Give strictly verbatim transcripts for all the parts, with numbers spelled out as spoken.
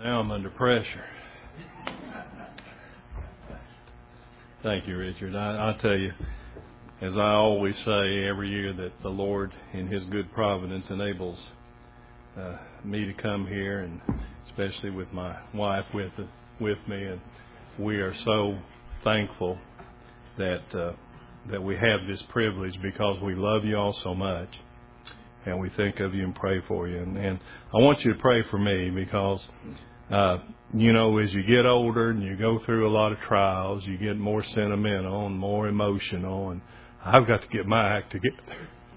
Now I'm under pressure. Thank you, Richard. I, I tell you, as I always say every year, that the Lord, in His good providence, enables uh, me to come here, and especially with my wife with with me, and we are so thankful that uh, that we have this privilege, because we love you all so much, and we think of you and pray for you. And, and I want you to pray for me, because Uh, you know, as you get older and you go through a lot of trials, you get more sentimental and more emotional, and I've got to get my act together.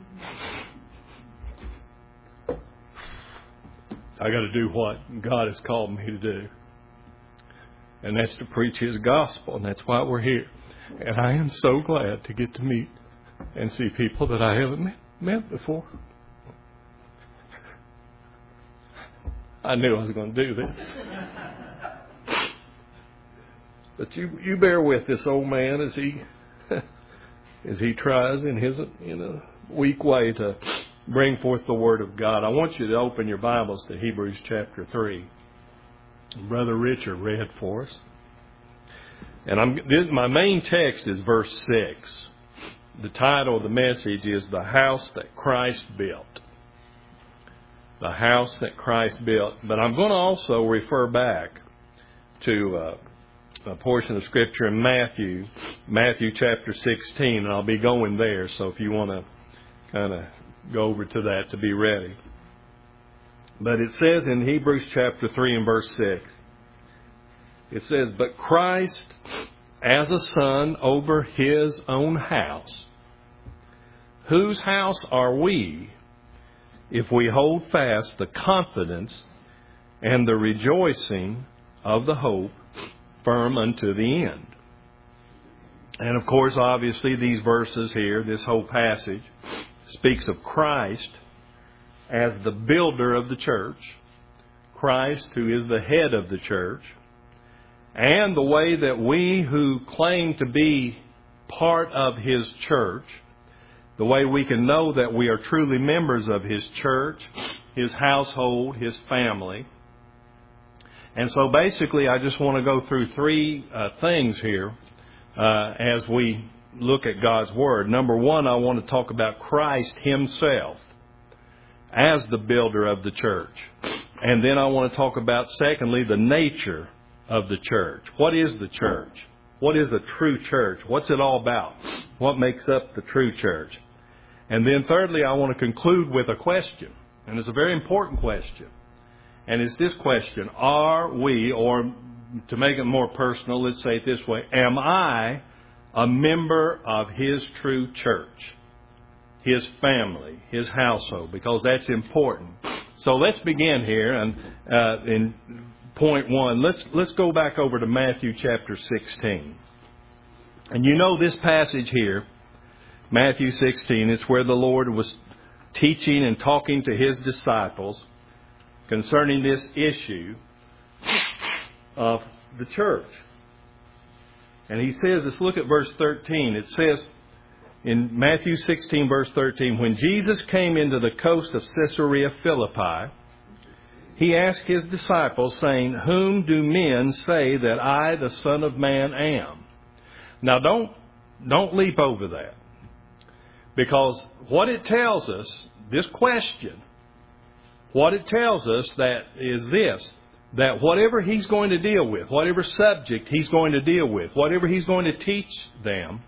I got to do what God has called me to do, and that's to preach His gospel, and that's why we're here. And I am so glad to get to meet and see people that I haven't met, met before. I knew I was going to do this. But you, you bear with this old man as he as he tries in his in a weak way to bring forth the Word of God. I want you to open your Bibles to Hebrews chapter three. Brother Richard read for us. And I'm this, my main text is verse six. The title of the message is The House That Christ Built. The house that Christ built. But I'm going to also refer back to uh, a portion of Scripture in Matthew, Matthew chapter sixteen, and I'll be going there. So if you want to kind of go over to that to be ready. But it says in Hebrews chapter three and verse six, it says, "But Christ as a son over His own house, whose house are we, if we hold fast the confidence and the rejoicing of the hope firm unto the end." And of course, obviously, these verses here, this whole passage, speaks of Christ as the builder of the church, Christ who is the head of the church, and the way that we who claim to be part of His church, the way we can know that we are truly members of His church, His household, His family. And so basically I just want to go through three uh, things here uh, as we look at God's Word. Number one, I want to talk about Christ Himself as the builder of the church. And then I want to talk about, secondly, the nature of the church. What is the church? What is the true church? What's it all about? What makes up the true church? And then thirdly, I want to conclude with a question. And it's a very important question. And it's this question: are we, or to make it more personal, let's say it this way, am I a member of His true church? His family, His household, because that's important. So let's begin here and uh, in point one. Let's let's go back over to Matthew chapter sixteen. And you know this passage here, Matthew sixteen, it's where the Lord was teaching and talking to His disciples concerning this issue of the church. And He says, let's look at verse thirteen. It says in Matthew sixteen, verse thirteen, "When Jesus came into the coast of Caesarea Philippi, He asked His disciples, saying, 'Whom do men say that I, the Son of Man, am?'" Now don't, don't leap over that. Because what it tells us, this question, what it tells us that is this, that whatever He's going to deal with, whatever subject He's going to deal with, whatever He's going to teach them,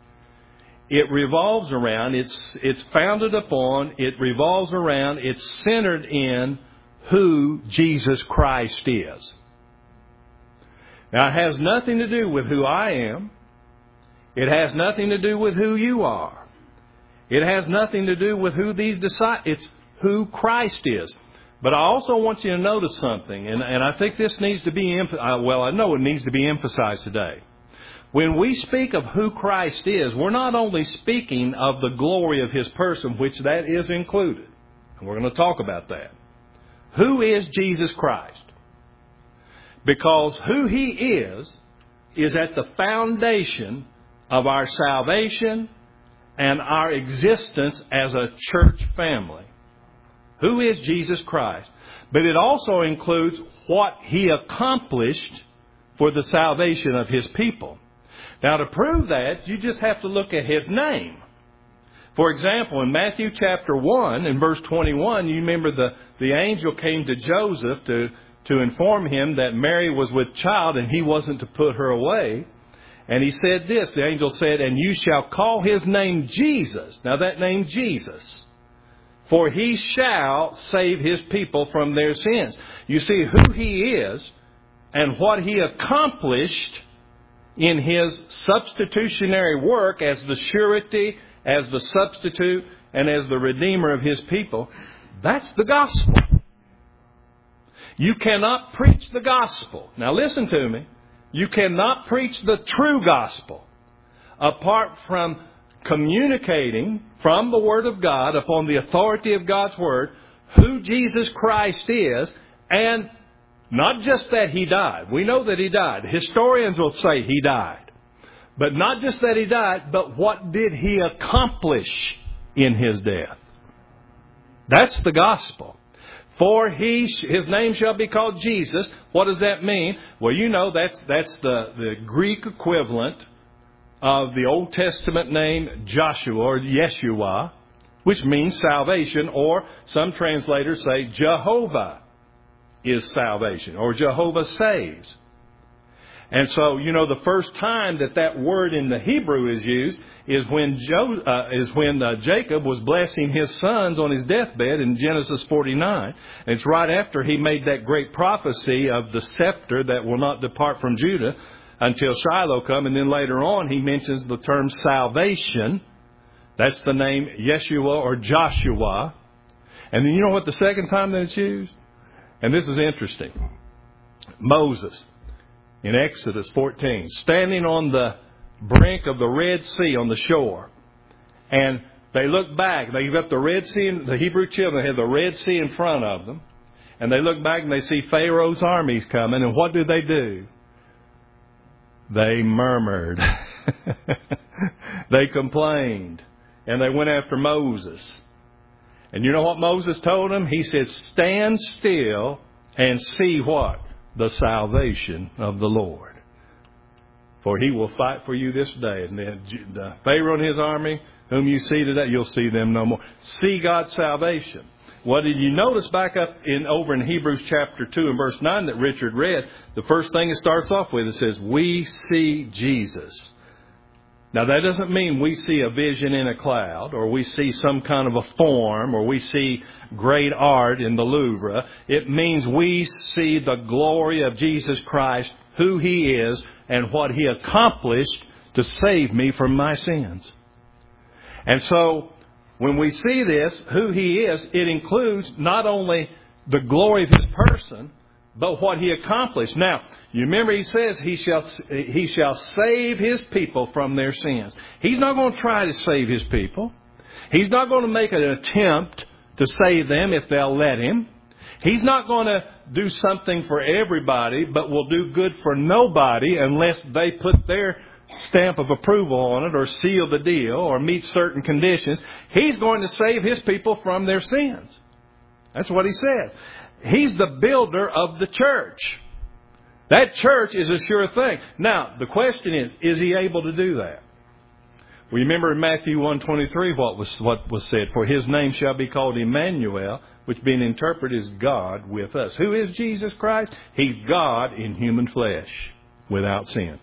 it revolves around, it's, it's founded upon, it revolves around, it's centered in who Jesus Christ is. Now, it has nothing to do with who I am. It has nothing to do with who you are. It has nothing to do with who these disciples, it's who Christ is. But I also want you to notice something, and, and I think this needs to be, well, I know it needs to be emphasized today. When we speak of who Christ is, we're not only speaking of the glory of His person, which that is included. And we're going to talk about that. Who is Jesus Christ? Because who He is, is at the foundation of our salvation and our existence as a church family. Who is Jesus Christ? But it also includes what He accomplished for the salvation of His people. Now, to prove that, you just have to look at His name. For example, in Matthew chapter one, in verse twenty-one, you remember the, the angel came to Joseph to, to inform him that Mary was with child and he wasn't to put her away. And he said this, the angel said, "And you shall call His name Jesus." Now that name Jesus. "For He shall save His people from their sins." You see who He is and what He accomplished in His substitutionary work as the surety, as the substitute, and as the redeemer of His people. That's the gospel. You cannot preach the gospel. Now listen to me. You cannot preach the true gospel apart from communicating from the Word of God, upon the authority of God's Word, who Jesus Christ is, and not just that He died. We know that He died. Historians will say He died. But not just that He died, but what did He accomplish in His death? That's the gospel. For he, His name shall be called Jesus. What does that mean? Well, you know, that's that's the, the Greek equivalent of the Old Testament name Joshua or Yeshua, which means salvation, or some translators say Jehovah is salvation, or Jehovah saves. And so, you know, the first time that that word in the Hebrew is used is when Jo, uh, is when uh, Jacob was blessing his sons on his deathbed in Genesis forty-nine. And it's right after he made that great prophecy of the scepter that will not depart from Judah until Shiloh come. And then later on, he mentions the term salvation. That's the name Yeshua or Joshua. And then you know what the second time that it's used? And this is interesting. Moses, in Exodus fourteen, standing on the brink of the Red Sea on the shore. And they look back. They've got the Red Sea, and the Hebrew children have the Red Sea in front of them. And they look back and they see Pharaoh's armies coming. And what do they do? They murmured. They complained. And they went after Moses. And you know what Moses told them? He said, "Stand still and see what? The salvation of the Lord. For He will fight for you this day." And then the Pharaoh and his army, whom you see today, you'll see them no more. See God's salvation. What did you notice back up in over in Hebrews chapter two and verse nine that Richard read? The first thing it starts off with, it says, "We see Jesus." Now that doesn't mean we see a vision in a cloud, or we see some kind of a form, or we see great art in the Louvre. It means we see the glory of Jesus Christ, who He is, and what He accomplished to save me from my sins. And so, when we see this, who He is, it includes not only the glory of His person, but what He accomplished. Now, you remember He says He shall He shall save His people from their sins. He's not going to try to save His people. He's not going to make an attempt to save them if they'll let Him. He's not going to do something for everybody, but will do good for nobody unless they put their stamp of approval on it, or seal the deal, or meet certain conditions. He's going to save His people from their sins. That's what He says. He's the builder of the church. That church is a sure thing. Now, the question is, is He able to do that? We remember in Matthew one twenty-three what was what was said, "For His name shall be called Emmanuel," which being interpreted is God with us. Who is Jesus Christ? He's God in human flesh, without sin.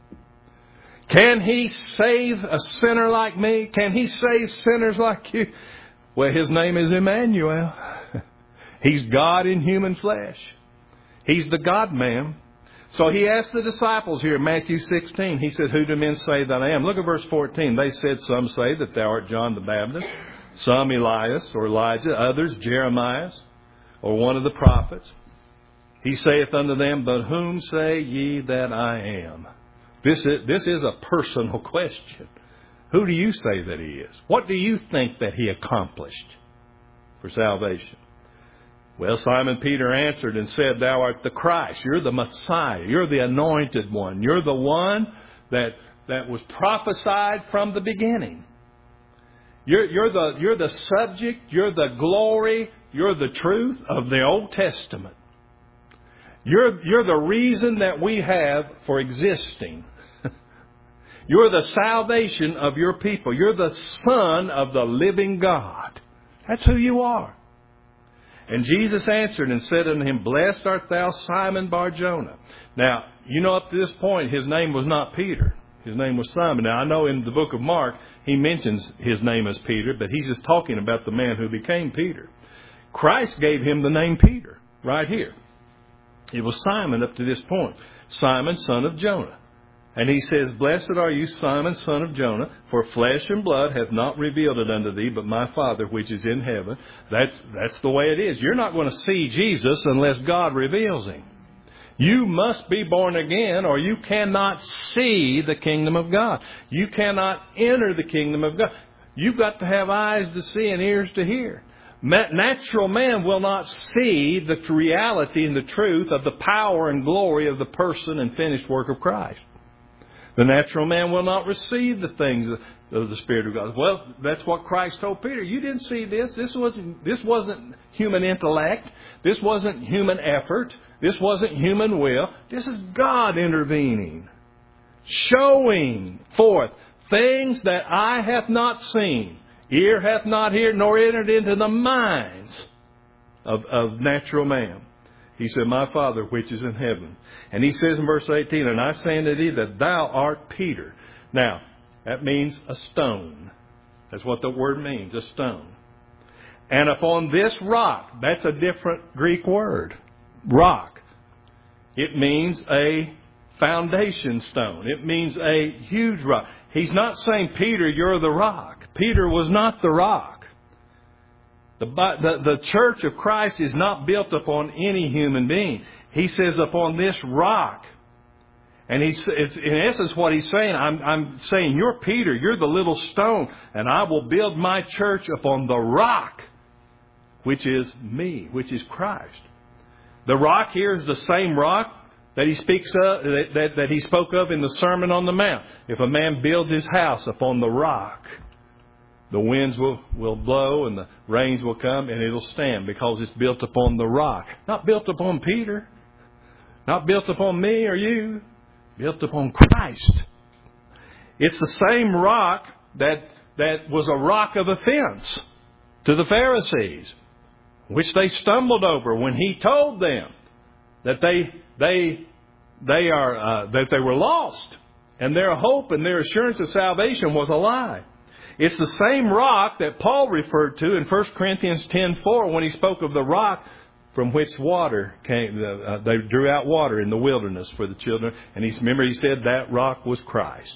Can He save a sinner like me? Can He save sinners like you? Well, His name is Emmanuel. He's God in human flesh. He's the God-man. So He asked the disciples here in Matthew sixteen, He said, "Who do men say that I am?" Look at verse fourteen. They said, "Some say that Thou art John the Baptist, some Elias or Elijah, others Jeremiah or one of the prophets." He saith unto them, "But whom say ye that I am?" This is, this is a personal question. Who do you say that He is? What do you think that He accomplished for salvation? Well, Simon Peter answered and said, "Thou art the Christ." You're the Messiah. You're the anointed one. You're the one that, that was prophesied from the beginning. You're, you're, the, you're the subject. You're the glory. You're the truth of the Old Testament. You're, you're the reason that we have for existing. You're the salvation of your people. You're the Son of the living God. That's who you are. And Jesus answered and said unto him, Blessed art thou, Simon Bar-Jonah. Now, you know, up to this point, his name was not Peter. His name was Simon. Now, I know in the book of Mark, he mentions his name as Peter, but he's just talking about the man who became Peter. Christ gave him the name Peter right here. It was Simon up to this point. Simon, son of Jonah. And he says, Blessed are you, Simon, son of Jonah, for flesh and blood hath not revealed it unto thee, but my Father which is in heaven. That's, that's the way it is. You're not going to see Jesus unless God reveals him. You must be born again, or you cannot see the kingdom of God. You cannot enter the kingdom of God. You've got to have eyes to see and ears to hear. Natural man will not see the reality and the truth of the power and glory of the person and finished work of Christ. The natural man will not receive the things of the Spirit of God. Well, that's what Christ told Peter. You didn't see this. This wasn't, this wasn't human intellect. This wasn't human effort. This wasn't human will. This is God intervening, showing forth things that eye hath not seen, ear hath not heard, nor entered into the minds of, of natural man. He said, My Father which is in heaven. And he says in verse eighteen, And I say unto thee that thou art Peter. Now, that means a stone. That's what the word means, a stone. And upon this rock, that's a different Greek word, rock. It means a foundation stone. It means a huge rock. He's not saying, Peter, you're the rock. Peter was not the rock. The, the, the church of Christ is not built upon any human being. He says upon this rock. And he's, it's, in essence what he's saying, I'm, I'm saying, you're Peter, you're the little stone, and I will build my church upon the rock, which is me, which is Christ. The rock here is the same rock that he speaks of, that, that, that he spoke of in the Sermon on the Mount. If a man builds his house upon the rock, the winds will, will blow and the rains will come and it'll stand because it's built upon the rock. Not built upon Peter. Not built upon me or you. Built upon Christ. It's the same rock that, that was a rock of offense to the Pharisees, which they stumbled over when he told them that they they they are uh, that they were lost and their hope and their assurance of salvation was a lie. It's the same rock that Paul referred to in First Corinthians ten four when he spoke of the rock from which water came. Uh, they drew out water in the wilderness for the children. And he, remember he said that rock was Christ.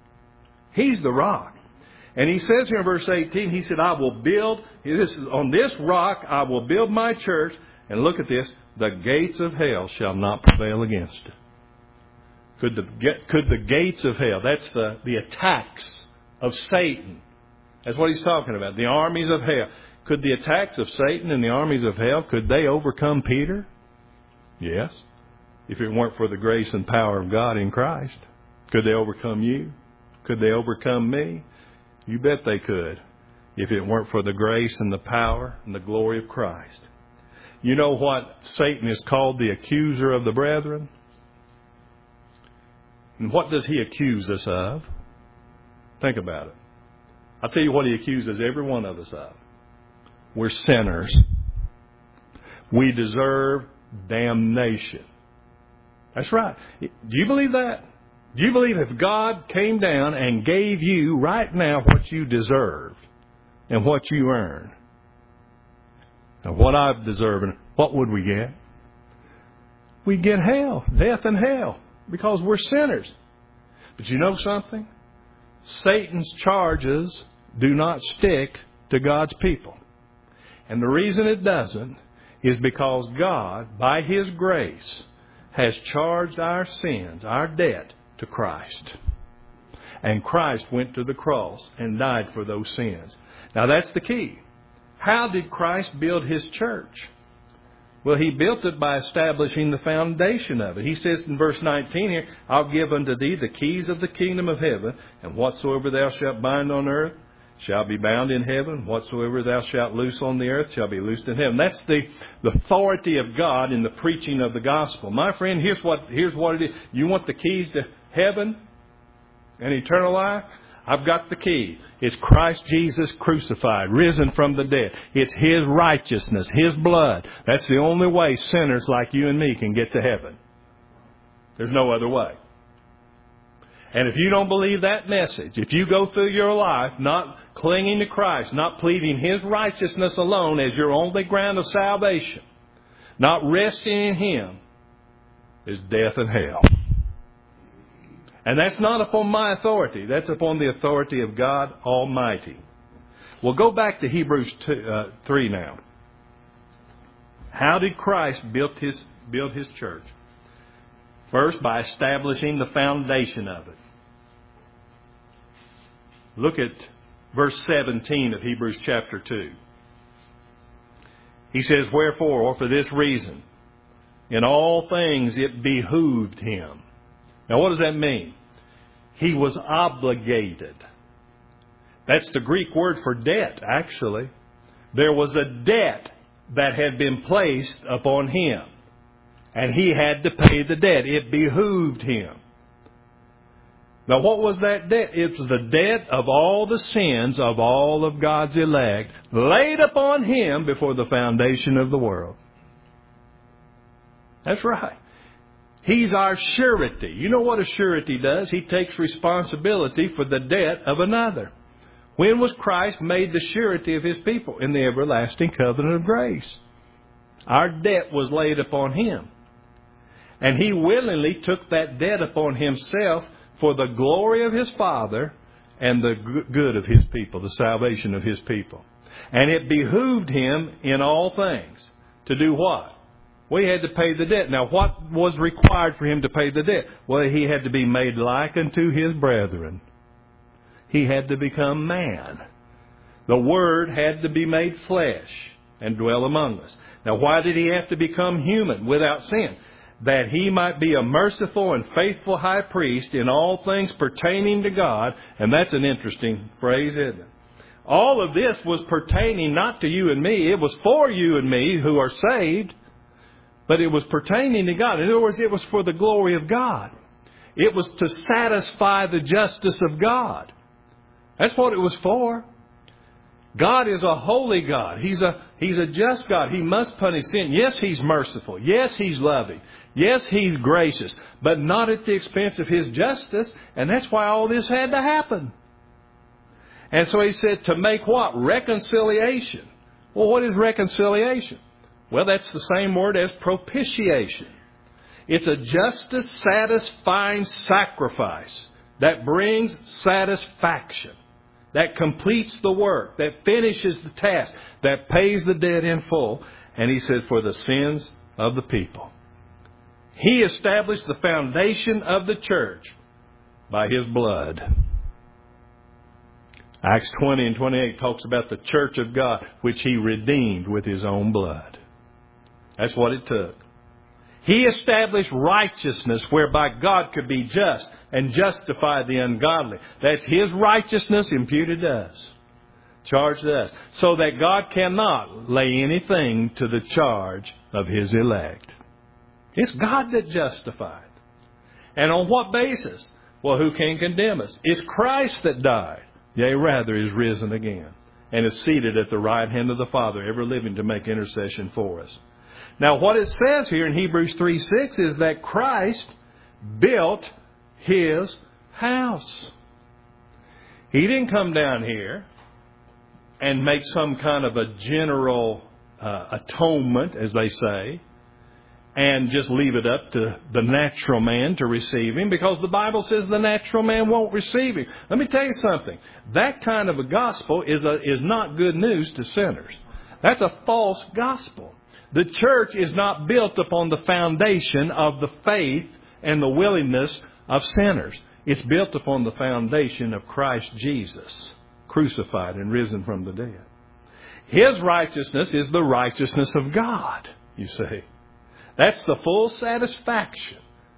He's the rock. And he says here in verse eighteen, he said, I will build, this, on this rock I will build my church. And look at this, the gates of hell shall not prevail against it. Could the, could the gates of hell, that's the, the attacks of Satan. That's what he's talking about. The armies of hell. Could the attacks of Satan and the armies of hell, could they overcome Peter? Yes. If it weren't for the grace and power of God in Christ. Could they overcome you? Could they overcome me? You bet they could. If it weren't for the grace and the power and the glory of Christ. You know what Satan is called? The accuser of the brethren. And what does he accuse us of? Think about it. I'll tell you what he accuses every one of us of. We're sinners. We deserve damnation. That's right. Do you believe that? Do you believe if God came down and gave you right now what you deserve and what you earn, and what I've deserved, what would we get? We'd get hell, death and hell, because we're sinners. But you know something? Satan's charges do not stick to God's people. And the reason it doesn't is because God, by His grace, has charged our sins, our debt, to Christ. And Christ went to the cross and died for those sins. Now that's the key. How did Christ build His church? Well, He built it by establishing the foundation of it. He says in verse nineteen here, I'll give unto thee the keys of the kingdom of heaven, and whatsoever thou shalt bind on earth shall be bound in heaven. Whatsoever thou shalt loose on the earth shall be loosed in heaven. That's the, the authority of God in the preaching of the gospel. My friend, here's what, here's what it is. You want the keys to heaven and eternal life? I've got the key. It's Christ Jesus crucified, risen from the dead. It's His righteousness, His blood. That's the only way sinners like you and me can get to heaven. There's no other way. And if you don't believe that message, if you go through your life not clinging to Christ, not pleading His righteousness alone as your only ground of salvation, not resting in Him, is death and hell. And that's not upon my authority. That's upon the authority of God Almighty. Well, go back to Hebrews two, uh, three now. How did Christ build his, build his church? First, by establishing the foundation of it. Look at verse seventeen of Hebrews chapter two. He says, wherefore, or for this reason, in all things it behooved Him. Now, what does that mean? He was obligated. That's the Greek word for debt, actually. There was a debt that had been placed upon Him, and He had to pay the debt. It behooved Him. Now, what was that debt? It was the debt of all the sins of all of God's elect laid upon Him before the foundation of the world. That's right. He's our surety. You know what a surety does? He takes responsibility for the debt of another. When was Christ made the surety of His people? In the everlasting covenant of grace. Our debt was laid upon Him. And He willingly took that debt upon Himself for the glory of His Father and the good of His people, the salvation of His people. And it behooved Him in all things to do what? We had to pay the debt. Now, what was required for Him to pay the debt? Well, He had to be made like unto His brethren. He had to become man. The Word had to be made flesh and dwell among us. Now, why did He have to become human without sin? That He might be a merciful and faithful high priest in all things pertaining to God. And that's an interesting phrase, isn't it? All of this was pertaining not to you and me. It was for you and me who are saved. But it was pertaining to God. In other words, it was for the glory of God. It was to satisfy the justice of God. That's what it was for. God is a holy God. He's a, He's a just God. He must punish sin. Yes, He's merciful. Yes, He's loving. Yes, He's gracious. But not at the expense of His justice. And that's why all this had to happen. And so He said to make what? Reconciliation. Well, what is reconciliation? Well, that's the same word as propitiation. It's a justice-satisfying sacrifice that brings satisfaction, that completes the work, that finishes the task, that pays the debt in full. And He says, for the sins of the people. He established the foundation of the church by His blood. Acts twenty and twenty-eight talks about the church of God, which He redeemed with His own blood. That's what it took. He established righteousness whereby God could be just and justify the ungodly. That's His righteousness imputed to us, charged to us, so that God cannot lay anything to the charge of His elect. It's God that justified. And on what basis? Well, who can condemn us? It's Christ that died, yea, rather is risen again, and is seated at the right hand of the Father, ever living to make intercession for us. Now, what it says here in Hebrews three six is that Christ built His house. He didn't come down here and make some kind of a general uh, atonement, as they say, and just leave it up to the natural man to receive Him, because the Bible says the natural man won't receive Him. Let me tell you something. That kind of a gospel is a, is not good news to sinners. That's a false gospel. The church is not built upon the foundation of the faith and the willingness of sinners. It's built upon the foundation of Christ Jesus, crucified and risen from the dead. His righteousness is the righteousness of God, you see. That's the full satisfaction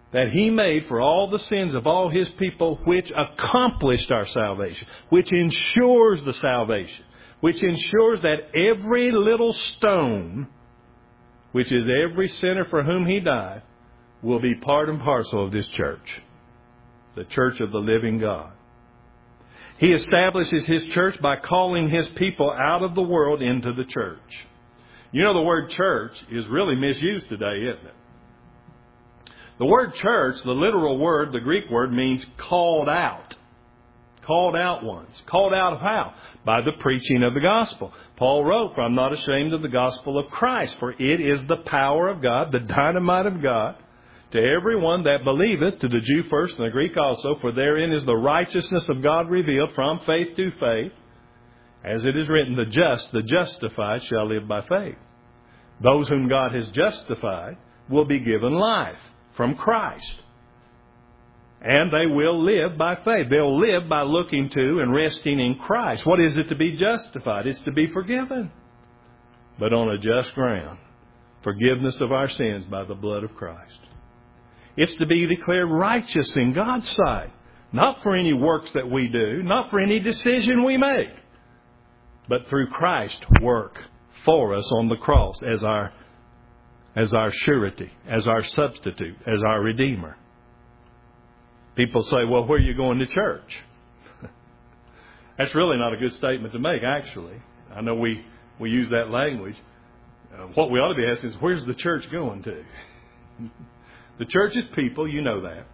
that He made for all the sins of all His people, which accomplished our salvation, which ensures the salvation, which ensures that every little stone, which is every sinner for whom He died, will be part and parcel of this church, the church of the living God. He establishes His church by calling His people out of the world into the church. You know, the word church is really misused today, isn't it? The word church, the literal word, the Greek word, means called out. Called out ones. Called out of how? By the preaching of the gospel. Paul wrote, "For I'm not ashamed of the gospel of Christ, for it is the power of God, the dynamite of God, to everyone that believeth, to the Jew first and the Greek also, for therein is the righteousness of God revealed from faith to faith. As it is written, the just, the justified, shall live by faith." Those whom God has justified will be given life from Christ. And they will live by faith. They'll live by looking to and resting in Christ. What is it to be justified? It's to be forgiven, but on a just ground. Forgiveness of our sins by the blood of Christ. It's to be declared righteous in God's sight. Not for any works that we do, not for any decision we make, but through Christ's work for us on the cross as our, as our surety, as our substitute, as our Redeemer. People say, well, where are you going to church? That's really not a good statement to make, actually. I know we, we use that language. Uh, what we ought to be asking is, where's the church going to? The church is people, you know that.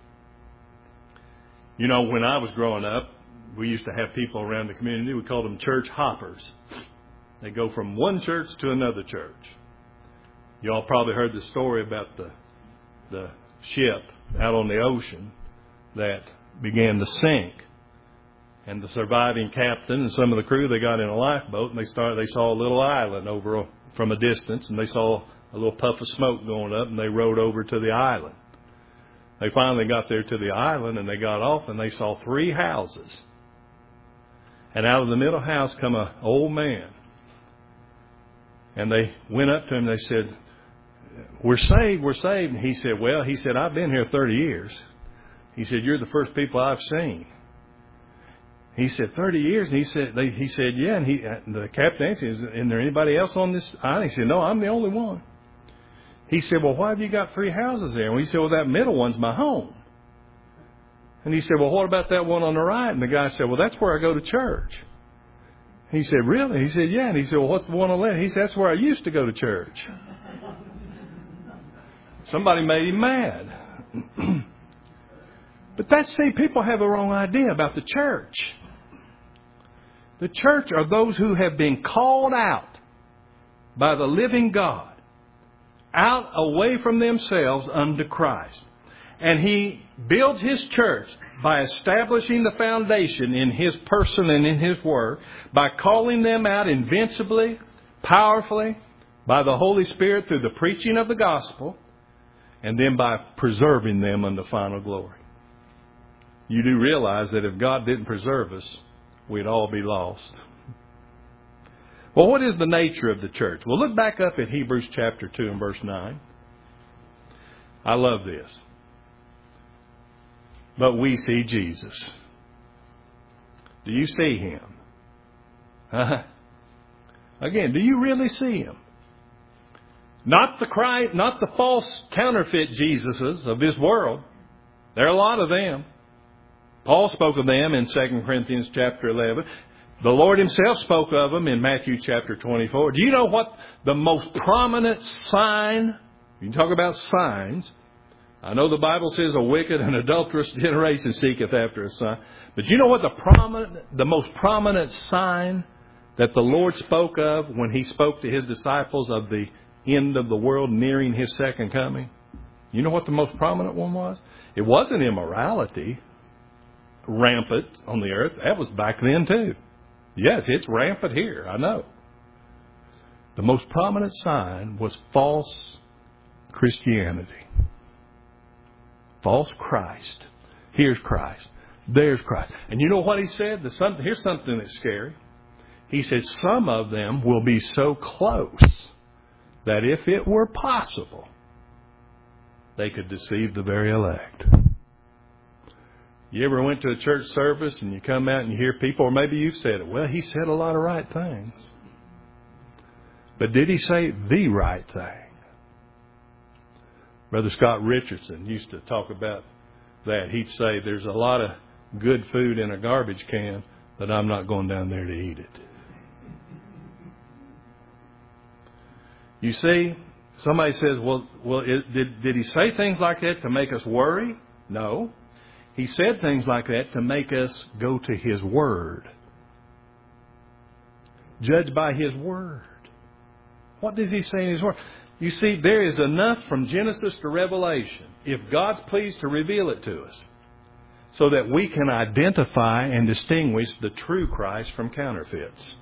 You know, when I was growing up, we used to have people around the community. We called them church hoppers. They go from one church to another church. You all probably heard the story about the the ship out on the ocean that began to sink. And the surviving captain and some of the crew, they got in a lifeboat and they started. They saw a little island over from a distance, and they saw a little puff of smoke going up, and they rowed over to the island. They finally got there to the island, and they got off, and they saw three houses. And out of the middle house come an old man. And they went up to him, and they said, "We're saved, we're saved." And he said, well, he said, "I've been here thirty years. He said, "You're the first people I've seen." He said, thirty years? And he said, they, he said, yeah. And he, the captain asked him, "Is there anybody else on this island?" He said, "No, I'm the only one." He said, "Well, why have you got three houses there?" And he said, "Well, that middle one's my home." And he said, "Well, what about that one on the right?" And the guy said, "Well, that's where I go to church." He said, "Really?" He said, "Yeah." And he said, "Well, what's the one on the left?" He said, "That's where I used to go to church." Somebody made him mad. But that's, see, people have the wrong idea about the church. The church are those who have been called out by the living God, out away from themselves unto Christ. And He builds His church by establishing the foundation in His person and in His Word, by calling them out invincibly, powerfully, by the Holy Spirit through the preaching of the gospel, and then by preserving them unto final glory. You do realize that if God didn't preserve us, we'd all be lost. Well, what is the nature of the church? Well, look back up at Hebrews chapter two and verse nine. I love this. But we see Jesus. Do you see Him? Uh-huh. Again, do you really see Him? Not the Christ, not the false counterfeit Jesuses of this world. There are a lot of them. Paul spoke of them in Second Corinthians chapter eleven. The Lord Himself spoke of them in Matthew chapter twenty-four. Do you know what the most prominent sign, you can talk about signs. I know the Bible says a wicked and adulterous generation seeketh after a sign. But you know what the prominent, the most prominent sign that the Lord spoke of when He spoke to His disciples of the end of the world nearing His second coming? You know what the most prominent one was? It wasn't immorality rampant on the earth. That was back then too. Yes, it's rampant here, I know. The most prominent sign was false Christianity. False Christ. Here's Christ. There's Christ. And you know what He said? Here's something that's scary. He said some of them will be so close that if it were possible, they could deceive the very elect. You ever went to a church service and you come out and you hear people, or maybe you've said it, well, he said a lot of right things. But did he say the right thing? Brother Scott Richardson used to talk about that. He'd say, there's a lot of good food in a garbage can, but I'm not going down there to eat it. You see, somebody says, well, well, it, did, did he say things like that to make us worry? No. He said things like that to make us go to His Word. Judge by His Word. What does He say in His Word? You see, there is enough from Genesis to Revelation, if God's pleased to reveal it to us, so that we can identify and distinguish the true Christ from counterfeits.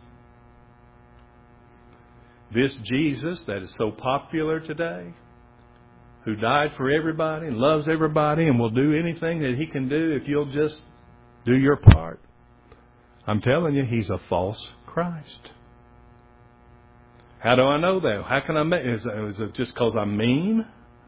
This Jesus that is so popular today, who died for everybody and loves everybody and will do anything that He can do if you'll just do your part, I'm telling you, He's a false Christ. How do I know that? How can I make? Is, is it just because I'm mean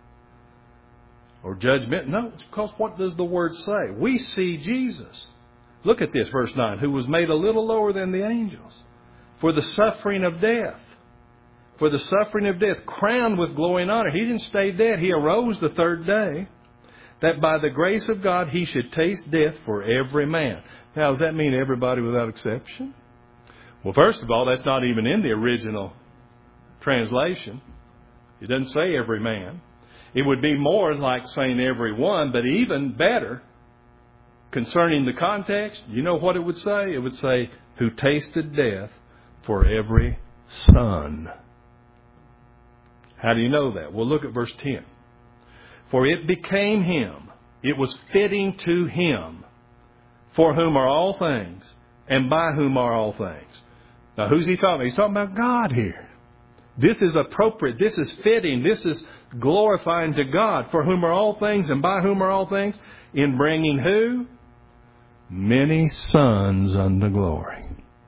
or judgment? No, it's because what does the Word say? We see Jesus. Look at this, verse nine. Who was made a little lower than the angels for the suffering of death. For the suffering of death, crowned with glory and honor. He didn't stay dead. He arose the third day, that by the grace of God He should taste death for every man. Now, does that mean everybody without exception? Well, first of all, that's not even in the original translation. It doesn't say every man. It would be more like saying every one, but even better, concerning the context, you know what it would say? It would say, who tasted death for every son. How do you know that? Well, look at verse ten. For it became Him, it was fitting to Him, for whom are all things, and by whom are all things. Now, who's He talking about? He's talking about God here. This is appropriate. This is fitting. This is glorifying to God, for whom are all things, and by whom are all things, in bringing who? Many sons unto glory.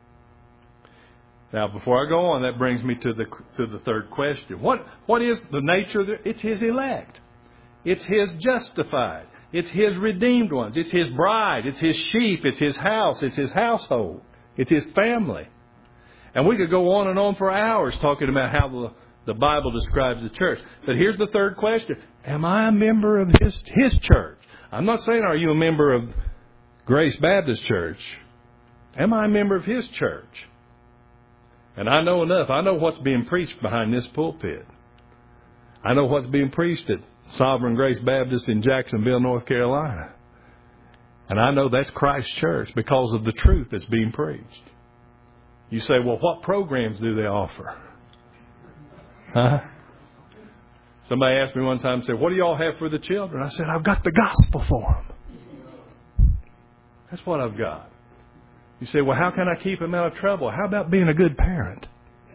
Now, before I go on, that brings me to the to the third question. What what is the nature of the, it's His elect. It's His justified. It's His redeemed ones. It's His bride. It's His sheep. It's His house. It's His household. It's His family. And we could go on and on for hours talking about how the, the Bible describes the church. But here's the third question. Am I a member of His, His church? I'm not saying, are you a member of Grace Baptist Church? Am I a member of His church? And I know enough. I know what's being preached behind this pulpit. I know what's being preached at Sovereign Grace Baptist in Jacksonville, North Carolina. And I know that's Christ's church because of the truth that's being preached. You say, well, what programs do they offer? Huh? Somebody asked me one time, said, what do you all have for the children? I said, I've got the gospel for them. That's what I've got. You say, well, how can I keep them out of trouble? How about being a good parent?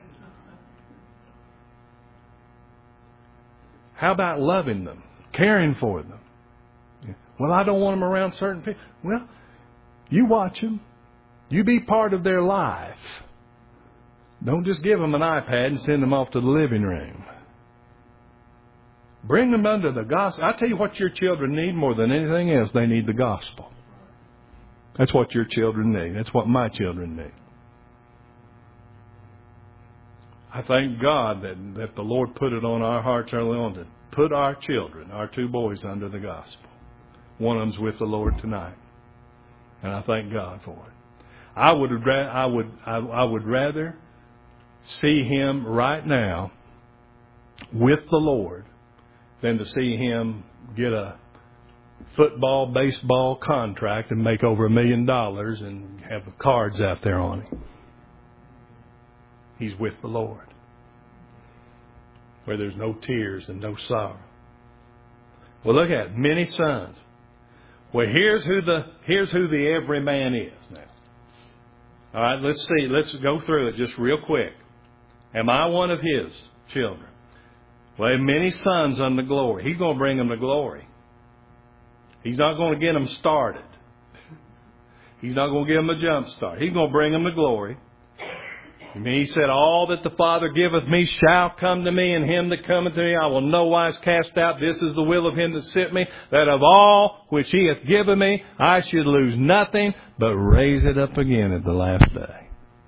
How about loving them, caring for them? Well, I don't want them around certain people. Well, you watch them. You be part of their life. Don't just give them an iPad and send them off to the living room. Bring them under the gospel. I tell you what your children need more than anything else. They need the gospel. That's what your children need. That's what my children need. I thank God that, that the Lord put it on our hearts early on to put our children, our two boys, under the gospel. One of them's with the Lord tonight. And I thank God for it. I would, I would, I, I would rather see him right now with the Lord than to see him get a football, baseball contract and make over a million dollars and have the cards out there on him. He's with the Lord, where there's no tears and no sorrow. Well, look at it. Many sons. Well, here's who the here's who the every man is now. All right, let's see. Let's go through it just real quick. Am I one of his children? Well, many sons unto glory. He's going to bring them to glory. He's not going to get them started. He's not going to give them a jump start. He's going to bring them to glory. He said, all that the Father giveth me shall come to me, and him that cometh to me I will no wise cast out. This is the will of him that sent me, that of all which he hath given me, I should lose nothing, but raise it up again at the last day.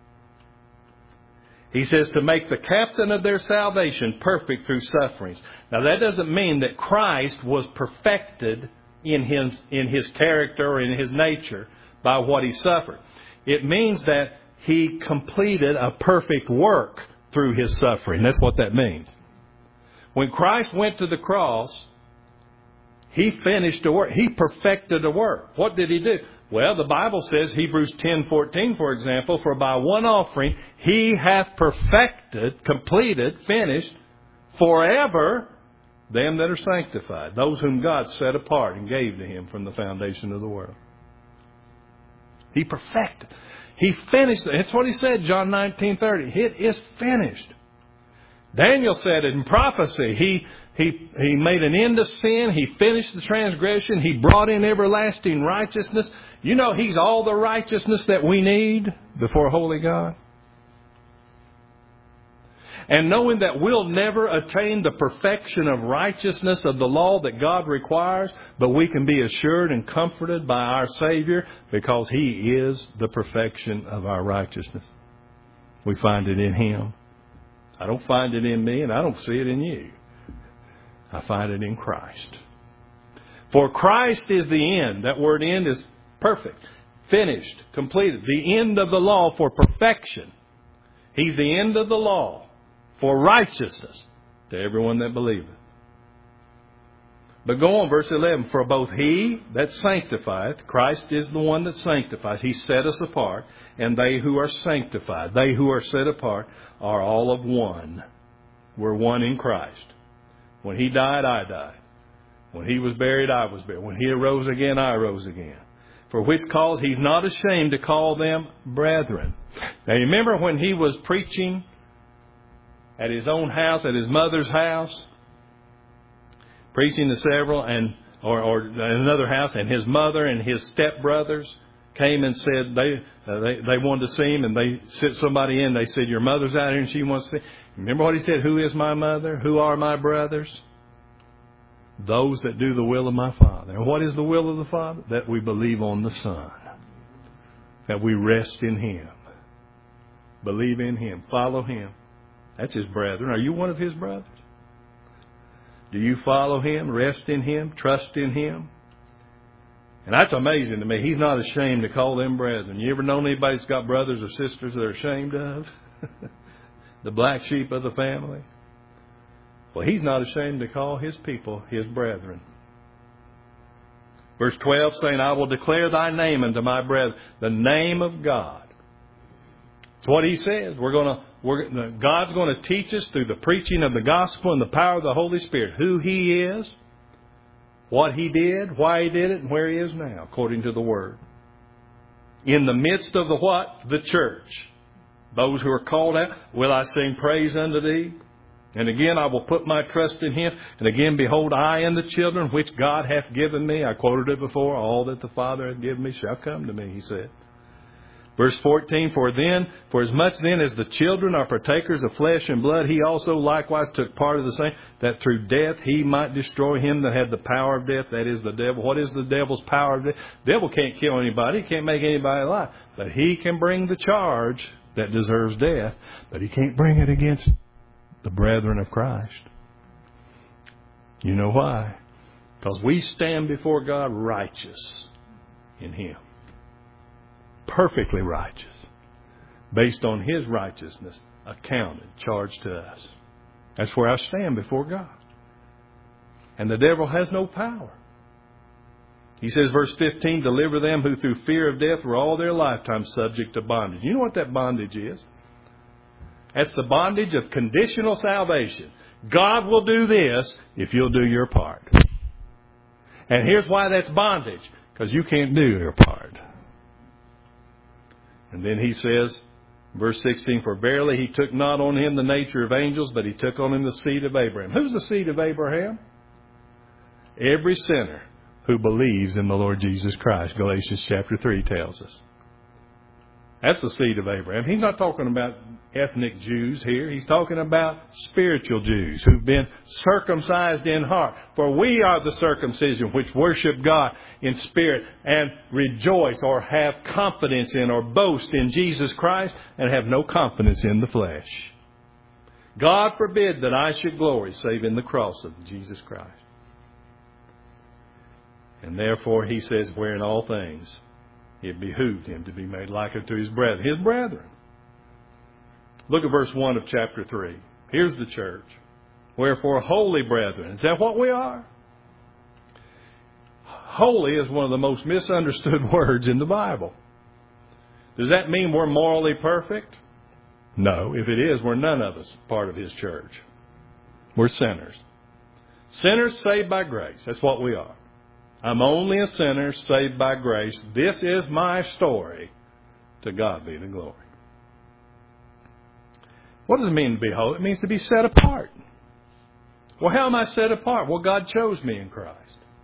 He says to make the captain of their salvation perfect through sufferings. Now that doesn't mean that Christ was perfected in his, in his character or in his nature by what he suffered. It means that he completed a perfect work through his suffering. That's what that means. When Christ went to the cross, he finished the work. He perfected the work. What did he do? Well, the Bible says, Hebrews ten fourteen, for example, for by one offering he hath perfected, completed, finished, forever them that are sanctified, those whom God set apart and gave to him from the foundation of the world. He perfected. He finished it. That's what he said, John nineteen thirty. It is finished. Daniel said it in prophecy. He, he, he made an end of sin. He finished the transgression. He brought in everlasting righteousness. You know, he's all the righteousness that we need before a holy God. And knowing that we'll never attain the perfection of righteousness of the law that God requires, but we can be assured and comforted by our Savior because he is the perfection of our righteousness. We find it in him. I don't find it in me, and I don't see it in you. I find it in Christ. For Christ is the end. That word end is perfect, finished, completed. The end of the law for perfection. He's the end of the law for righteousness to everyone that believeth. But go on, verse eleven. For both he that sanctifieth, Christ is the one that sanctifies. He set us apart. And they who are sanctified, they who are set apart, are all of one. We're one in Christ. When he died, I died. When he was buried, I was buried. When he arose again, I arose again. For which cause he's not ashamed to call them brethren. Now you remember when he was preaching at his own house, at his mother's house, preaching to several, and or, or another house, and his mother and his stepbrothers came and said they uh, they they wanted to see him, and they sent somebody in. They said, "Your mother's out here, and she wants to see." Remember what he said? Who is my mother? Who are my brothers? Those that do the will of my Father. And what is the will of the Father? That we believe on the Son. That we rest in him. Believe in him. Follow him. That's his brethren. Are you one of his brothers? Do you follow him, rest in him, trust in him? And that's amazing to me. He's not ashamed to call them brethren. You ever known anybody that's got brothers or sisters they're ashamed of? The black sheep of the family? Well, he's not ashamed to call his people his brethren. Verse twelve saying, I will declare thy name unto my brethren. The name of God. It's what he says. We're going to We're, God's going to teach us through the preaching of the gospel and the power of the Holy Spirit who he is, what he did, why he did it, and where he is now, according to the Word. In the midst of the what? The church. Those who are called out, will I sing praise unto thee? And again, I will put my trust in him. And again, behold, I and the children which God hath given me. I quoted it before. All that the Father hath given me shall come to me, he said. Verse fourteen, for then, for as much then as the children are partakers of flesh and blood, he also likewise took part of the same, that through death he might destroy him that had the power of death, that is the devil. What is the devil's power of death? The devil can't kill anybody, he can't make anybody alive. But he can bring the charge that deserves death, but he can't bring it against the brethren of Christ. You know why? Because we stand before God righteous in him. Perfectly righteous, based on his righteousness, accounted, charged to us. That's where I stand before God. And the devil has no power. He says, verse fifteen, deliver them who through fear of death were all their lifetime subject to bondage. You know what that bondage is? That's the bondage of conditional salvation. God will do this if you'll do your part. And here's why that's bondage. Because you can't do your part. And then he says, verse sixteen, for verily he took not on him the nature of angels, but he took on him the seed of Abraham. Who's the seed of Abraham? Every sinner who believes in the Lord Jesus Christ. Galatians chapter three tells us. That's the seed of Abraham. He's not talking about ethnic Jews here. He's talking about spiritual Jews who've been circumcised in heart. For we are the circumcision which worship God in spirit and rejoice or have confidence in or boast in Jesus Christ and have no confidence in the flesh. God forbid that I should glory save in the cross of Jesus Christ. And therefore he says, where in all things it behooved him to be made like unto his brethren. His brethren. Look at verse one of chapter three. Here's the church. Wherefore, holy brethren. Is that what we are? Holy is one of the most misunderstood words in the Bible. Does that mean we're morally perfect? No. If it is, we're none of us part of his church. We're sinners. Sinners saved by grace. That's what we are. I'm only a sinner saved by grace. This is my story. To God be the glory. What does it mean to be holy? It means to be set apart. Well, how am I set apart? Well, God chose me in Christ.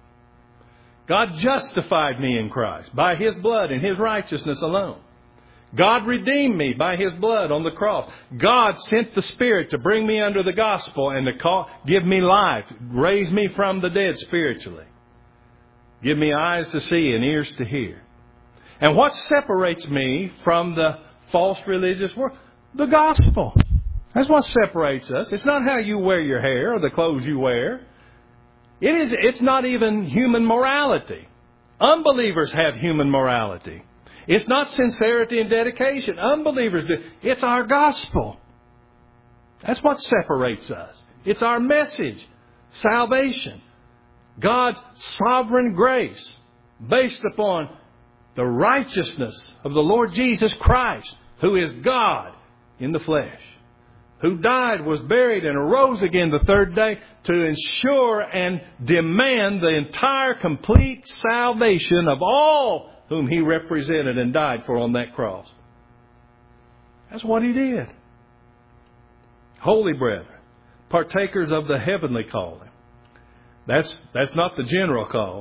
God justified me in Christ by his blood and his righteousness alone. God redeemed me by his blood on the cross. God sent the Spirit to bring me under the gospel and to call, give me life, raise me from the dead spiritually. Give me eyes to see and ears to hear. And what separates me from the false religious world? The gospel. That's what separates us. It's not how you wear your hair or the clothes you wear. It is, it's not even human morality. Unbelievers have human morality. It's not sincerity and dedication. Unbelievers do. It's our gospel. That's what separates us. It's our message. Salvation. God's sovereign grace based upon the righteousness of the Lord Jesus Christ, who is God in the flesh, who died, was buried, and arose again the third day to ensure and demand the entire complete salvation of all whom he represented and died for on that cross. That's what he did. Holy brethren, partakers of the heavenly calling. That's, that's not the general call.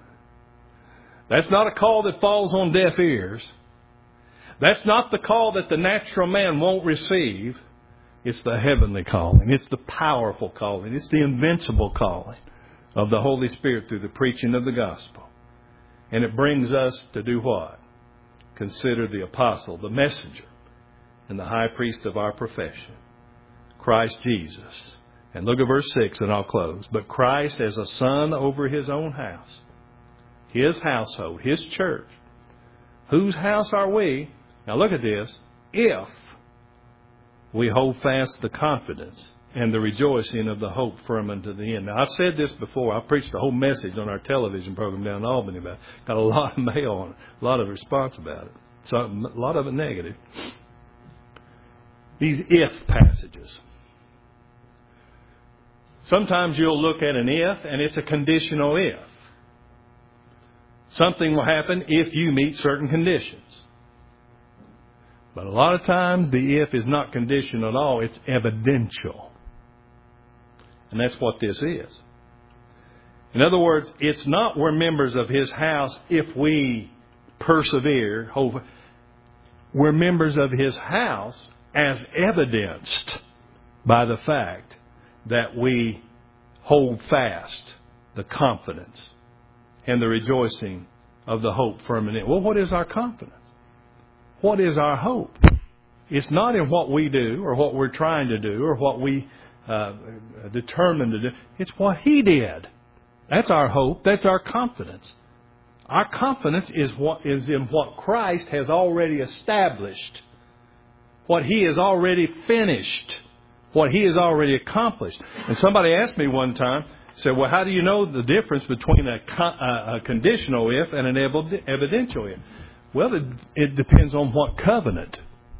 That's not a call that falls on deaf ears. That's not the call that the natural man won't receive. It's the heavenly calling. It's the powerful calling. It's the invincible calling of the Holy Spirit through the preaching of the gospel. And it brings us to do what? Consider the apostle, the messenger, and the high priest of our profession, Christ Jesus. And look at verse six and I'll close. But Christ as a son over his own house, his household, his church. Whose house are we? Now look at this. If we hold fast the confidence and the rejoicing of the hope firm unto the end. Now, I've said this before. I preached a whole message on our television program down in Albany about it. Got a lot of mail on it, a lot of response about it. So a lot of it negative. These if passages. Sometimes you'll look at an if and it's a conditional if. Something will happen if you meet certain conditions. But a lot of times the if is not conditional at all. It's evidential. And that's what this is. In other words, it's not we're members of his house if we persevere. We're members of his house as evidenced by the fact that we hold fast the confidence and the rejoicing of the hope firm in it. Well, what is our confidence? What is our hope? It's not in what we do or what we're trying to do or what we uh, determined to do. It's what he did. That's our hope. That's our confidence. Our confidence is what is in what Christ has already established, what he has already finished, what he has already accomplished. And somebody asked me one time, said, well, how do you know the difference between a, a, a conditional if and an evidential if? Well, it, it depends on what covenant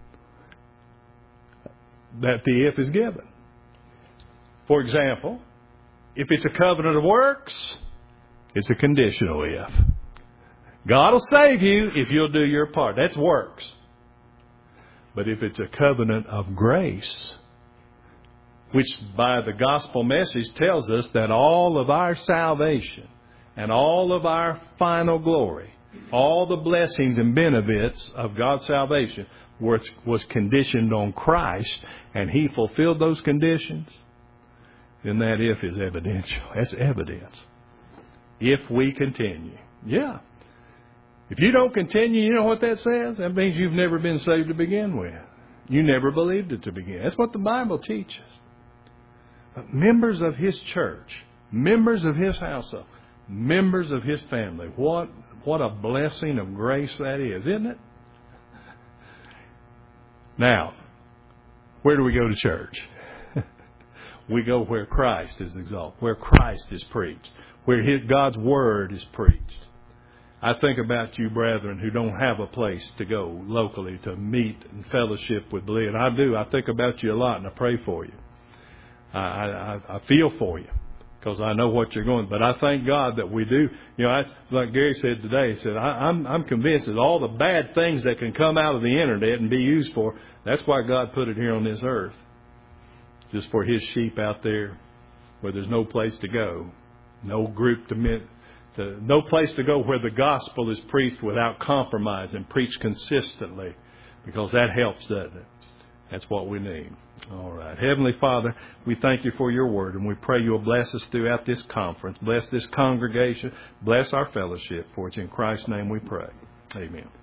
that the if is given. For example, if it's a covenant of works, it's a conditional if. God will save you if you'll do your part. That's works. But if it's a covenant of grace, which by the gospel message tells us that all of our salvation and all of our final glory all the blessings and benefits of God's salvation was, was conditioned on Christ, and He fulfilled those conditions, then that if is evidential. That's evidence. If we continue. Yeah. If you don't continue, you know what that says? That means you've never been saved to begin with. You never believed it to begin. That's what the Bible teaches. But members of His church, members of His household, members of His family, what what a blessing of grace that is, isn't it? Now, where do we go to church? We go where Christ is exalted, where Christ is preached, where His, God's Word is preached. I think about you, brethren, who don't have a place to go locally to meet and fellowship with believers. I do. I think about you a lot, and I pray for you. I, I, I feel for you because I know what you're going. But I thank God that we do. You know, I, like Gary said today, he said, I, I'm, I'm convinced that all the bad things that can come out of the internet and be used for, that's why God put it here on this earth. Just for His sheep out there where there's no place to go, no group to meet. To, no place to go where the gospel is preached without compromise and preached consistently, because that helps, doesn't it? That's what we need. All right. Heavenly Father, we thank You for Your word, and we pray You'll bless us throughout this conference. Bless this congregation. Bless our fellowship. For it's in Christ's name we pray. Amen.